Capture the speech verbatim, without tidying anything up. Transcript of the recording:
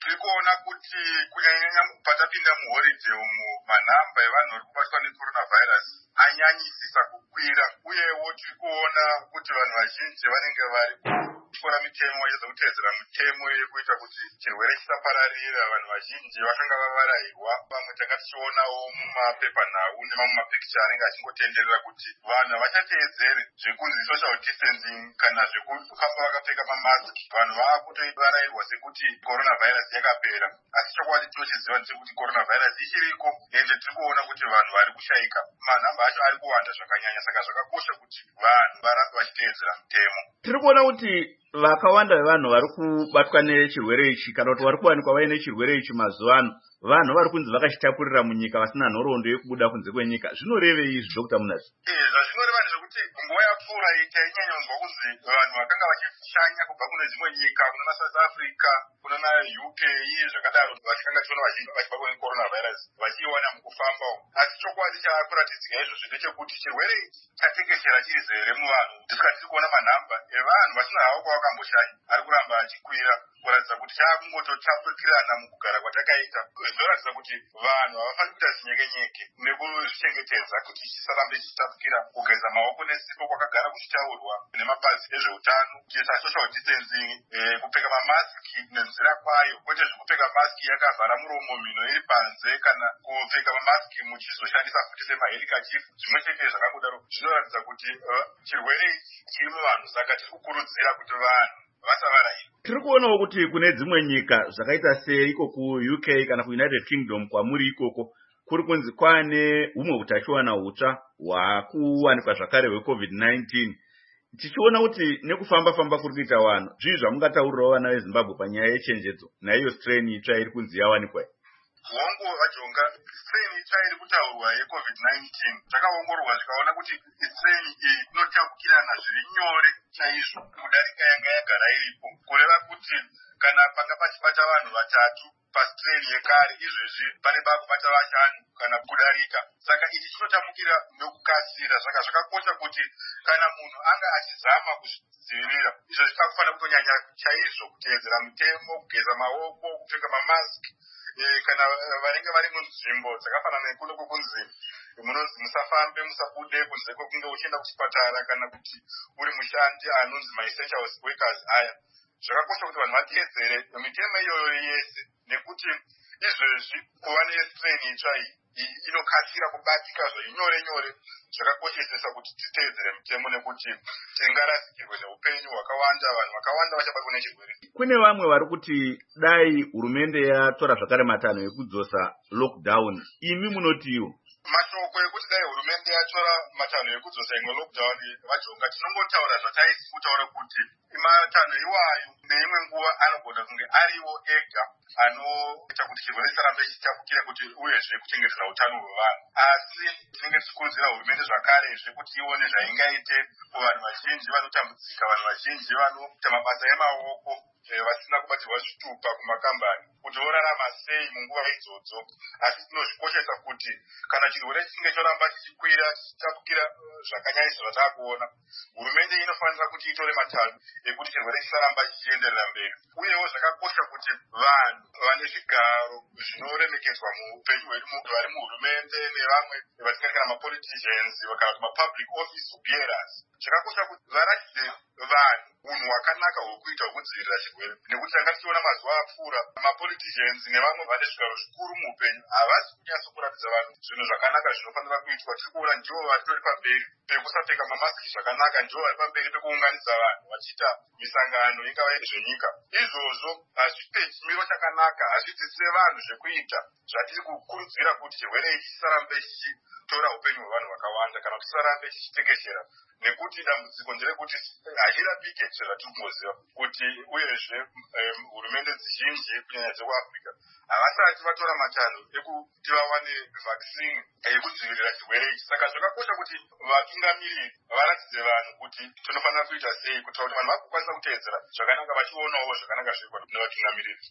tiri kuona kuti kunyanyanya patapinda muhoriday umu manhamba evanhu vari kubatwa necoronavirus anyanyisisa kukwira, uyewo tiri kuona kuti vanhu vazhinji vanenge vari kutora mitemo yezvekutedzera mitemo yekuita kuti chirwere chisapararira. Vanhu vazhinji vakanga vavarayirwa, vamwe tanga tichionawo mumapepanhau nemamumapicture anenge achingotenderera kuti vanhu havachatedzere zvekunzi social distancing kana zvekufamba vakapfeka mamasiki. Vanhu vaakutovarayirwa sekuti coronavirus yakapera, asi chokwadi tinochiziva ndechekuti coronavirus ichiriko, ende tiri kuona kuti vanhu vari kushaika, manhamba acho ari kuwanda zvakanyanya. Saka zvakakosha kuti vanhu varambe vachiteedzera mitemo. Tiri kuona kuti vakawanda vevanhu vari kubatwa nechirwere ichi kana kuti vari kuwanikwa vaine chirwere ichi mazuva ano, vanhu vari kunzi vakachitapurira munyika vasina nhoroondo yekubuda kunze kwenyika. Zvinorevei izvi Dr Munasi? Eh, zvazvinoreva ndezvekuti nguva yapfuura tainyanyonzwa kunzi vanhu vakanga vachishanya kubva kune dzimwe nyika, kunana South Africa, kunana U K zvakadaro, vachikanga tiona vazhinji vachibatwa necoronavirus vachiiwana mukufamba umu. Asi chokwadi chaakuratidzika izvozvo ndechekuti chirwere ichi chatekeshera chiri zere muvanhu. Tisika tiri kuona manhamba evanhu vasina havo kwavakamboshanya ari kuramba achikwira, kuratidza kuti chaakungototapukirana mukugara kwatakaita. Zvinoratidza kuti vanhu havafaniri kuita zinyekenyeke nekuzvichengetedza kuti chisarambe chichitapukira. Kugeza maoko nesipo kwakagara kuchitaurwa nemabazi ezveutano, kuita social distancing, kupfeka mamasiki nenzira kwayo, kwete zvekupfeka masiki yakavhara muromo, mhino iri panze, kana kupfeka mamasiki muchizoshandisa futi semaherikachifu. Zvimwe chete zvakangodaro zvinoratidza kuti uh, chirwere ichi chiri muvanhu. Saka tiri kukurudzira kuti vanhu vasavarayirwa. Tiri kuonawo kuti kune dzimwe nyika zvakaita seiko kuU K kana kuUnited Kingdom, kwamuri ikoko kuri kunzi kwane humwe utachiwana hutsva hwakuwanikwa zvakare hwecovid nineteen. Tichiona kuti nekufamba famba kuri kuita vanhu, zvii zvamungataurirawo vana veZimbabwe panyaya yechenjedzo naiyo strain itsva iri kunzi yawanikwa? Hongu vajonga, strain itsva iri kutaurwa yecovid nineteen zvakaongororwa zvikaona kuti strain iyi inotapukirana zviri nyore chaizvo kudarika yanga yagara iripo, kureva kuti kana panga pachibata vanhu vatatu pastrain yekare, izvezvi pane pakubata vashanu kana kudarika. Saka ichi chinotapukira nokukasira. Saka zvakakosha kuti kana munhu anga achizama kuzvidzivirira, izvo zvikafanira kutonyanya chaizvo kuteedzera mitemo, kugeza maoko, kupfeka mamasiki. E, kana vanenge vari munzvimbo dzakafanana nekuno kwokunzi munonzi musafambe, musabude kunze kwekunge uchienda kuchipatara, kana kuti uri mushandi anonzi maessential workers aya, zvakakosha kuti vanhu vateedzere mitemo iyoyo yese, nekuti izvezvi kuva nestrain itsva iyi inokasira kubatika zvinyore nyore. Zvakakoshesesa kuti titeedzere mitemo nekuti tingarasikirwe neupenyu hwakawanda, vanhu vakawanda vachabatwa nechirwere. Kune vamwe vari kuti dai hurumende yatora zvakare matanho ekudzosa lockdown, imi munotiwo? Mashoko ekuti dai hurumende yatora matanho ekudzosa imwe lockdown, vajonga tinongotaura zvataisi kutaura kuti matanho iwayo neimwe nguva anogona kunge ariwo ega anoita kuti chirwere chisarambe chichitapukira, kuti uyezve kuchengetedza utano hwevanhu. Asi tinenge tichikurudzira hurumende zvakare zvekuti ione zvaingaite kuvanhu vazhinji vanotambudzika, vanhu vazhinji vanoita mabasa emaoko vasina kubatirwa zvitupa kumakambani, kuti vorarama sei munguva idzodzo. Asi tinozvikoshesa kuti kana chirwere chinge choramba chichikwira chichitapukira zvakanyanyisa zvataakuona, hurumende inofanira kuti itore matanho ekuti chirwere chisaramba chichienderera mberi. Uyewo zvakakosha kuti vanhu vane zvigaro zvinoremekedzwa muupenyu hwedu, vari muhurumende nevamwe vatingati kana mapoliticians kana kuti mapublic office bearers, zvakakosha kuti varatidze vanhu unhu hwakanaka hwekuita hwekudzivirira chirwere. Nekuti tanga tichiona mazuva apfuura mapoliticians nevamwe vane zvigaro zvikuru muupenyu havasi kunyatso kuratidza vanhu zvinhu zvakanaka zvinofanira kuitwa. Tiri kuona ndivo vatori pamberi pekusapfeka mamasiki zvakanaka, ndivo vari pamberi pekuunganidza vanhu vachiita misangano ingava zvenyika. Izvozvo hazvipe chimiro chakanaka, hazvidzidzise vanhu zvekuita zvatiri kukurudzira kuti chirwere ichi chisarambe chichitora upenyu hwevanhu vakawanda, kana kuti chisarambe chichitekeshera. Nekuti dambudziko nderekuti hachirapike sezvatiri kungoziva kuti uyezve hurumende dzizhinji kunyanya dzekuAfrica havasati vatora matanho ekuti vawane vaccine yekudzivirira chirwere ichi. Saka zvakakosha kuti vatungamiriri varatidze vanhu kuti tinofanira kuita sei, kuti vanhu vagokwanisa kuteedzera zvakanaka, vachionawo zvakanaka zviri nevatungamiriri.